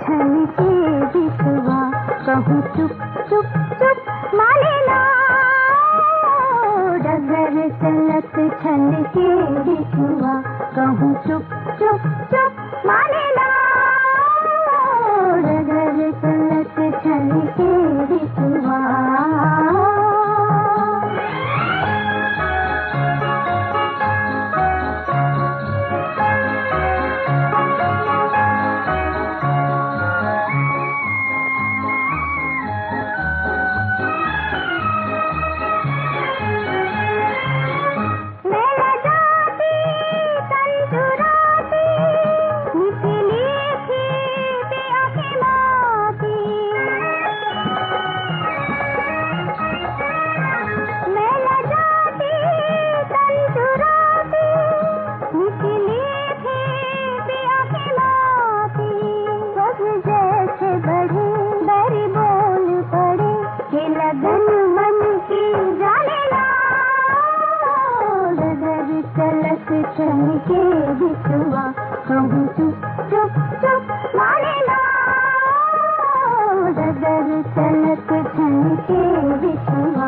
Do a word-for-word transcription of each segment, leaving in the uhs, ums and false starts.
छन के बिछुआ, कहूँ चुप चुप चुप माने ना। डगर चलत छन के बिछुआ, कहूँ चुप चुप चुप माने ना। डगर चलत छन के बिछुआ। चलत छन के बिछुआ, कहूँ चुप चुप चुप माने ना। डगर चलत छन के बिछुआ।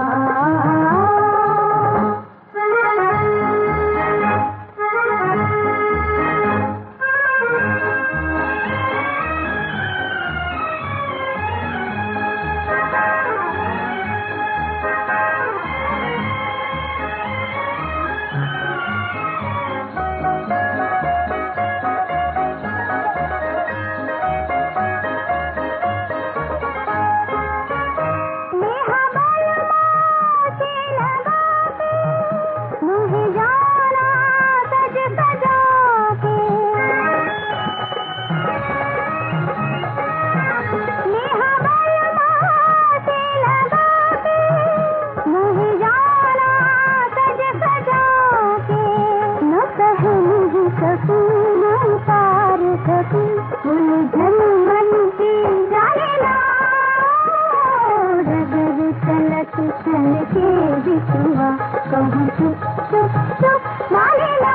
छन के बिछुआ, कहूँ चुप चुप चुप माने ना।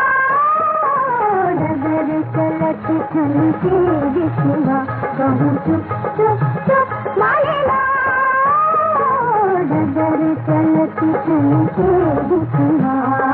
डगर चलत छन के बिछुआ, कहूँ चुप चुप चुप माने ना। डगर चलत छन के बिछुआ।